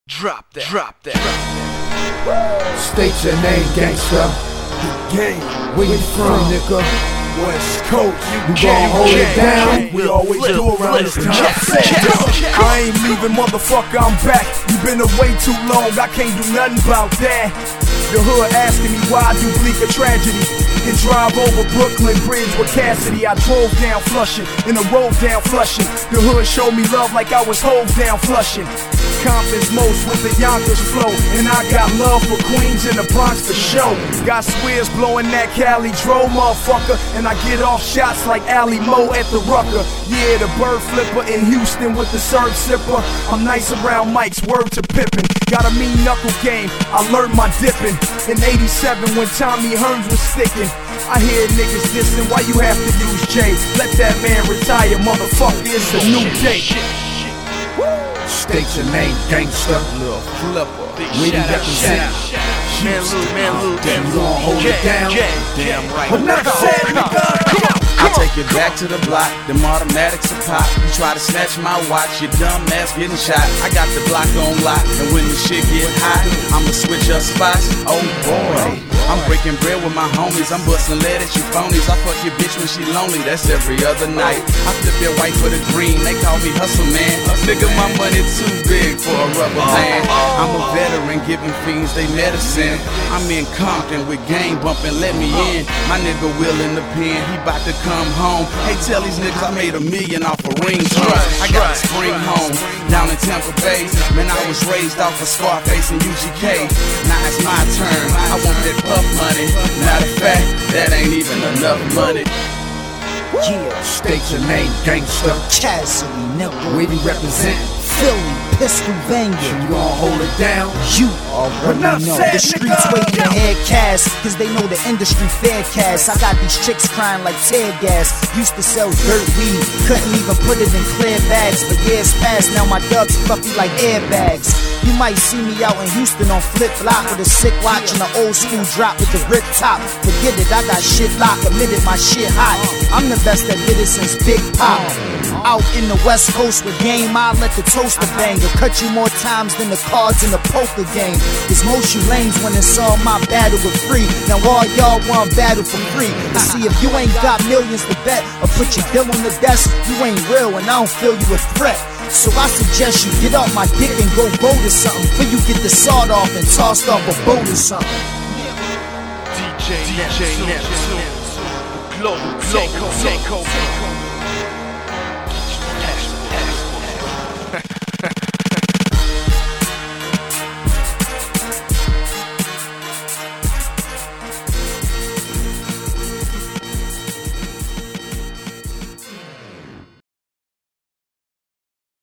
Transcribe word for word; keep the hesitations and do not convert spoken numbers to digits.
Drop that, drop that. State your name, gangsta. The game. Where you from, nigga? West Coast. You gon' hold it down? We always do around this time. I ain't leaving, motherfucker, I'm back. You been away too long, I can't do nothing about that. The hood asking me why I do bleak a tragedy. Then drive over Brooklyn Bridge with Cassidy. I drove down Flushing, in a road down Flushing. The hood showed me love like I was hove down Flushing. Compton's most with the Yonkers flow. And I got love for Queens and the Bronx for show. Got squares blowing that Cali Dro, motherfucker. And I get off shots like Ali Mo at the Rucker. Yeah, the bird flipper in Houston with the serve sipper. I'm nice around mics, word to Pippin. Got a mean knuckle game, I learned my dipping. In eighty-seven when Tommy Hearns was sticking. I hear niggas dissing, why you have to use J? Let that man retire, motherfucker, it's a new day. State your name, gangsta. Little flipper. Where you represent? Man, Lou, man, Lou. Damn, you gon' hold it down? Damn right. Enough said, nigga. I take it back to the block, them automatics are pop. You try to snatch my watch, your dumb ass getting shot. I got the block on lock, and when the shit get hot, I'ma switch up spots. Oh boy, I'm breaking bread with my homies. I'm busting lead at you phonies. I fuck your bitch when she lonely, that's every other night. I flip your white for the green, they call me hustle man. Nigga, my money too big for a rubber band. I'm a veteran giving fiends they medicine. I'm in Compton with gang bumping, let me in. My nigga Will in the pen, he bout to come home. Hey, tell these niggas I made a million off a ringtone. I got a spring home down in Tampa Bay. Man, I was raised off of Scarface and U G K. Now it's my turn, I want that puff money. Matter of fact, that ain't even enough money. Yeah, state your name, gangsta. Cassidy, nigga. Where you represent? Philly, Pennsylvania. You gon' hold it down? You already Enough know. said, The streets nigga. waiting to head cast, cause they know the industry fair cast. I got these chicks crying like tear gas. Used to sell dirt weed, couldn't even put it in clear bags. But years past, now my dubs fluffy like airbags. You might see me out in Houston on flip flop with a sick watch and an old school drop with the rip top. Forget it, I got shit locked, admitted my shit hot. I'm the best that did it since Big Pop. Out in the West Coast with game, I let the toaster bang. Or cut you more times than the cards in the poker game. Cause most you lames when it's all my battle with free. Now all y'all want battle for free. But see, if you ain't got millions to bet or put your bill on the desk, you ain't real and I don't feel you a threat. So I suggest you get off my dick and go vote or something, before you get the sawed off and tossed off a boat or something. D J Neptune, global, global, global.